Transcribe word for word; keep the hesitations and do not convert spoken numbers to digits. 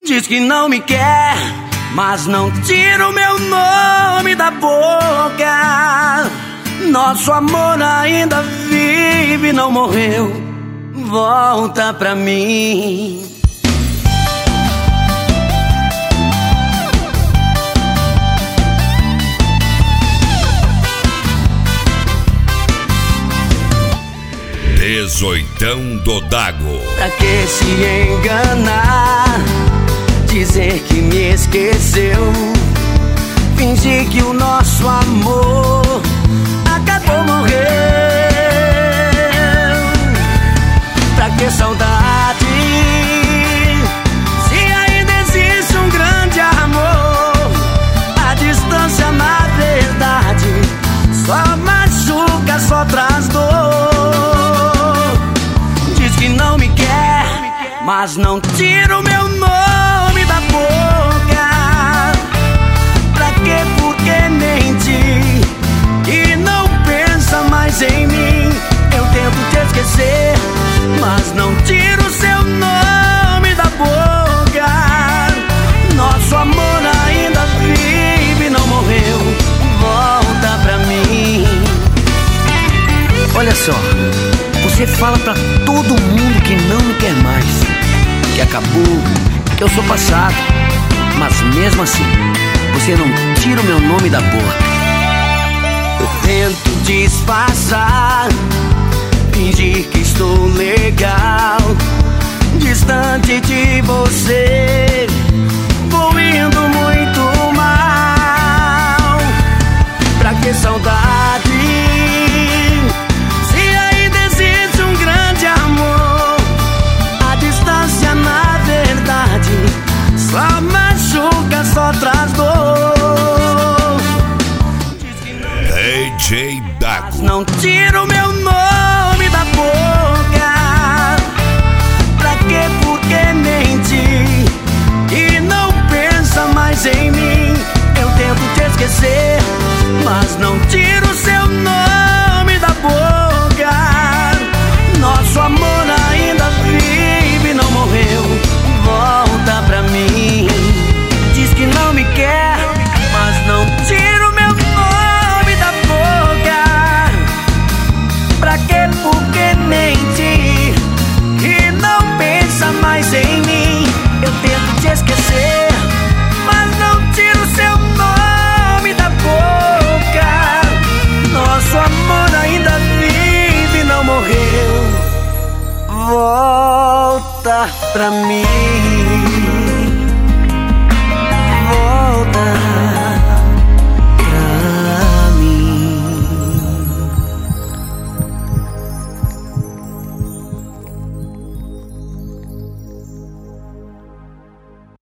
Diz que não me quer, mas não tira o meu nome da boca. Nosso amor ainda vive, não morreu. Volta pra mim. Dezoitão do Dago. Pra que se enganar, dizer que me esqueceu, fingir que o nosso amor acabou, morreu. Pra que saudade, se ainda existe um grande amor? A distância, na verdade, só machuca, só traz dor. Diz que não me quer, mas não tira o meu nome da boca. Pra que, por que mentir e não pensa mais em mim? Eu tento te esquecer, mas não tiro o seu nome da boca. Nosso amor ainda vive, não morreu. Volta pra mim. Olha só, você fala pra todo mundo que não me quer mais, que acabou, que eu sou passado, mas mesmo assim, você não tira o meu nome da boca. Eu tento disfarçar, fingir que estou legal, distante de você.